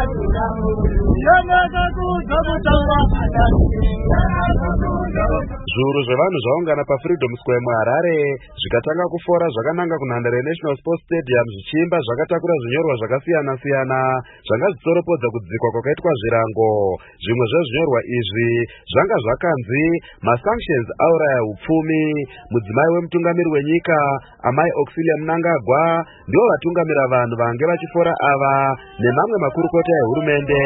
Zviuru zvevanhu zvaungana paFreedom Square muHarare zvikatanga kufora zvakananga kunhandare yeNational Sports Stadium zvichiimba zvakatakura zvinyorwa zvakasiyana-siyana zvanga zvitsoropodza kudzikwa kwakaitwa zvirango. Zvimwe zvezvinyorwa izvi zvanga zvakanzi masanctions auraya hupfumi. Mudzimai wemutungamiri wenyika Amai Auxilia Mnangagwa ndivo vatungamira vanhu vange vachifora ava nemamwe makurukota ehurumende.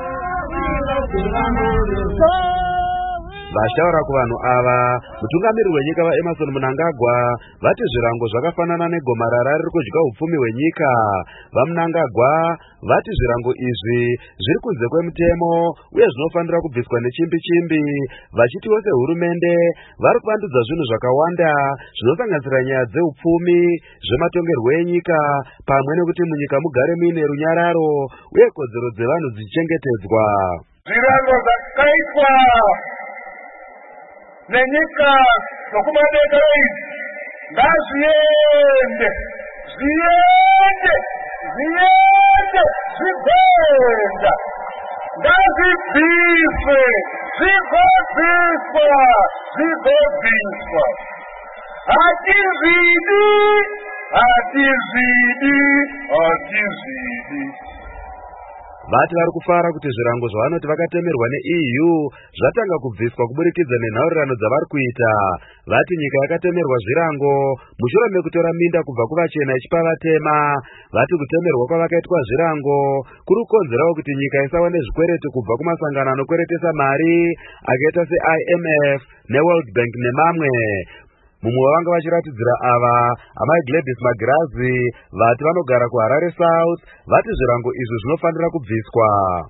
Vashtaura kuvanhu ava, mutungamiri wenyika vaEmmerson Mnangagwa vati zvirango zvakafanana negomarara riri kudya hupfumi hwenyika. VaMnangagwa vati zvirango izvi zviri kunze kwemutemo uye zvinofanira kubviswa nechimbi-chimbi, vachitiwo sehurumende vari kuvandudza zvinhu zvakawanda zvinosanganisira nyaya dzehupfumi, zvematongerwo enyika, pamwe nekuti munyika mugare muine runyararo uye kodzero dzevanhu dzichengetedzwa. Zvirango zvakaitwa nenyika nokumadekero idzi ngazviende zvigenda, ngazvibviswe zvigobviswa. Hatizvidi. Vati vari kufara kuti zvirango zvavanoti vakatemerwa neEU zvatanga kubviswa kuburikidza nenhaurirano dzavari kuita. Vati nyika yakatemerwa zvirango mushure mekutora minda kubva kuvachena ichipa vatema. Vati kutemerwa kwavakaitwa zvirango kuri kukonzerawo kuti nyika isawane zvikwereti kubva kumasangano anokweretesa mari akaita seIMF neWorld Bank nemamwe. Mumwe wavanga vachiratidzira ava Amai Gladys Magirazi vati vanogara kuHarare South vati zvirango izvi zvinofanira kubviswa.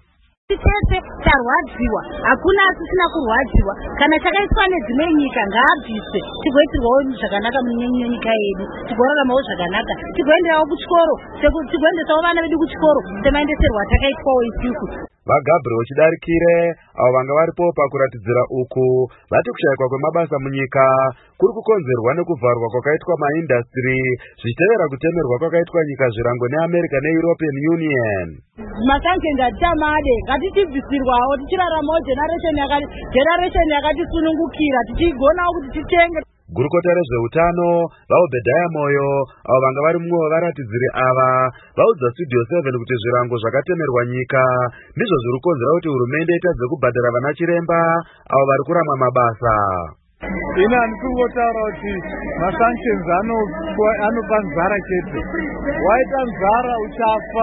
Tese tarwadziwa, hakuna asisina kurwadziwa. Kana chakaiswa nedzimwe nyika ngaabviswe, tigoitirwawo zvakanaka munyika yedu, tigoraramawo zvakanaka, tigoenderawo kuchikoro, tigoendesawo vana vedu kuchikoro semaendeserwo atakaitwawo isusu. VaGabriel Chidarikire avo vanga varipo pakuratidzira uku vati kushayikwa kwemabasa munyika kuri kukonzerwa nekuvharwa kwakaitwa maindastri zvichitevera kutemerwa kwakaitwa nyika zvirango neAmerica neEuropean Union. Masanctions atichamade ngatichibvisirwawo tichiraramawo generation yakatisunungukira tichigonawo kuti titenge. Gurukota rezveutano vaObedhaya Moyo avo vanga vari mumwe wevaratidziri ava vaudza Studio 7 kuti zvirango zvakatemerwa nyika ndizvo zviri kukonzera kuti hurumende itadze kubhadhara vana chiremba avo vari kurama mabasa. Ina ndingotaura kuti masanctions anopa nzara chete. Waita nzara uchafa,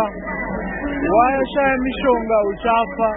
washaya mishonga uchafa,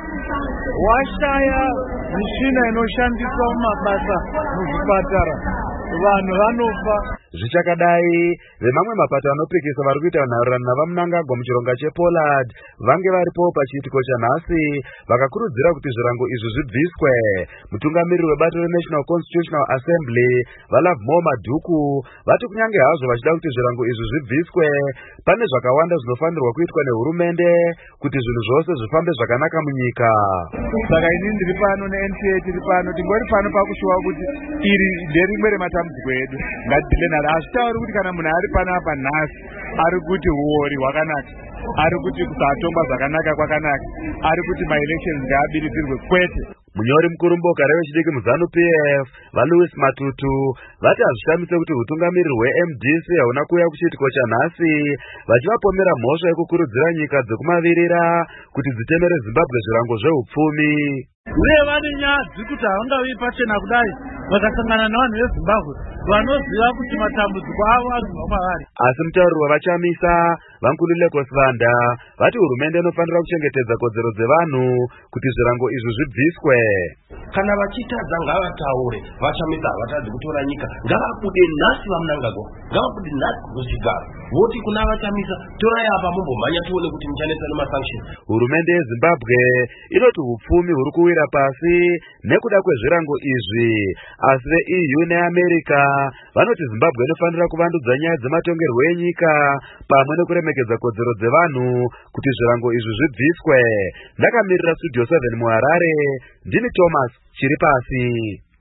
washaya mishina inoshandiswa mumabasa muzvipatara vanhu vanofa. Zvichakadai vemamwe mapato anopikisa vari kuita nharirano navaMnangagwa muchironga chePollard vange varipo pachiitiko chanhasi vakakurudzira kuti zvirango izvi zvibviswe. Mutungamiriri webato reNational Constitutional Assembly vaLovemore Madhuku vati kunyange hazvo vachida kuti zvirango izvi zvibviswe, pane zvakawanda zvinofanirwa kuitwa nehurumende kuti zvinhu zvose zvifambe zvakanaka munyika. Saka ini ndiri pano neNTA tiri pano tingori pano pakushuva kuti iri nderimwe rematambudziko edu. Ngatidile hazvitauri kuti kana munhu ari panapa nhasi ari kuti huori hwakanaka, ari kuti kusatongwa zvakanaka kwakanaka, ari kuti maelections ngaabiridzirwe, kwete. Munyori mukuru mboka revechidiki muZanu PF vaLouis Matutu vati hazvishamise kuti utungamiriri hweMDC hauna kuuya kuchiitiko chanhasi vachivapomera mhosva yekukurudzira nyika dzekumavirira kuti dzitemere Zimbabwe zvirango zvehupfumi. Ureva nenyaya dzekuti havangavi pachena kudai vakasangana navanhu veZimbabwe vanoziva kuti matambudziko avo ari kubva kwavari. Asi mutauriri wavachamisa Vankululeko Sivanda vati hurumende inofanira kuchengetedza kodzero dzevanhu kuti zvirango izvi zvibviswe. Kana vachitadza ngavataure, vachamisa havatadzi kutora nyika, ngavabude nhasi vaMnangagwa, ngavabude nhasi kuzvigaro voti kuna vachamisa torai apa mumbomhanya tione kuti muchanetsa nemasanctions. Hurumende yeZimbabwe inoti hupfumi huri kuwira pasi nekuda kwezvirango izvi, asi veEU neAmerica vanoti Zimbabwe inofanira kuvandudza nyaya dzematongerwo enyika pamwe nekuremekedza kodzero dzevanhu kuti zvirango izvi zvibviswe. Ndakamirira Studio 7 muHarare, ndini Thomas Chiripasi.